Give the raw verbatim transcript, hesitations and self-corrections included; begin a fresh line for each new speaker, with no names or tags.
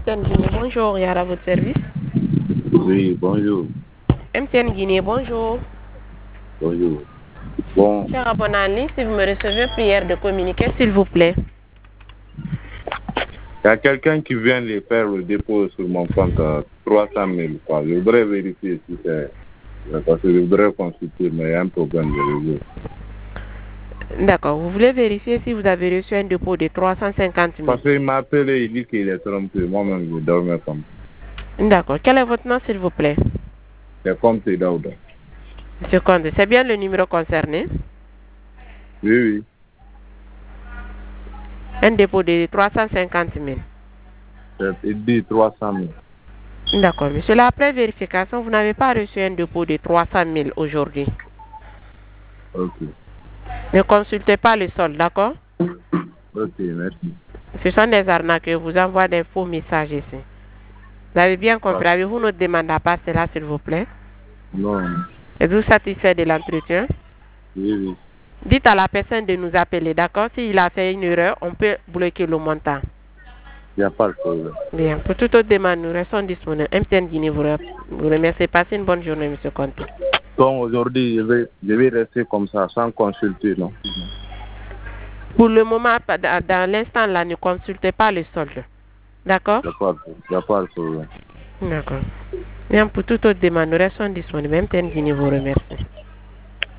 M T N Guinée, bonjour, Yara à votre service.
Oui, bonjour.
M T N Guinée, bonjour.
Bonjour. Bon.
Cher abonné en ligne, si vous me recevez, prière de communiquer, s'il vous plaît.
Il y a quelqu'un qui vient de faire le dépôt sur mon compte à trois cent mille. Je voudrais vérifier si c'est... Parce que je voudrais consulter, mais il y a un problème de réseau.
D'accord. Vous voulez vérifier si vous avez reçu un dépôt de trois cent cinquante mille.
Parce qu'il m'a appelé, il dit qu'il est trompé. Moi-même, je dormais comme ça.
D'accord. Quel est votre nom, s'il vous plaît?
C'est comme c'est Daouda.
Monsieur Conde, c'est bien le numéro concerné?
Oui, oui.
Un dépôt de trois cent cinquante mille.
Il dit trois cent mille.
D'accord. Monsieur, là, après vérification, vous n'avez pas reçu un dépôt de trois cent mille aujourd'hui.
Ok.
Ne consultez pas le solde, d'accord?
Ok, merci.
Ce sont des arnaques qui vous envoient des faux messages ici. Vous avez bien compris? Avez-vous notre demande à passer là, s'il vous plaît?
Non.
Êtes-vous satisfait de l'entretien?
Oui, oui.
Dites à la personne de nous appeler, d'accord? S'il a fait une erreur, on peut bloquer le montant.
Il n'y a pas de problème.
Bien. Pour toute autre demande, nous restons disponibles. M T N Guinée vous, vous remercie. Passez une bonne journée, monsieur Conte.
Donc aujourd'hui, je vais, je vais rester comme ça, sans consulter, non?
Pour le moment, dans l'instant là, ne consultez pas le solde. D'accord?
Il n'y a pas de problème.
D'accord. Bien, pour toute autre demande, nous restons disponibles. M T N Guinée vous remercie.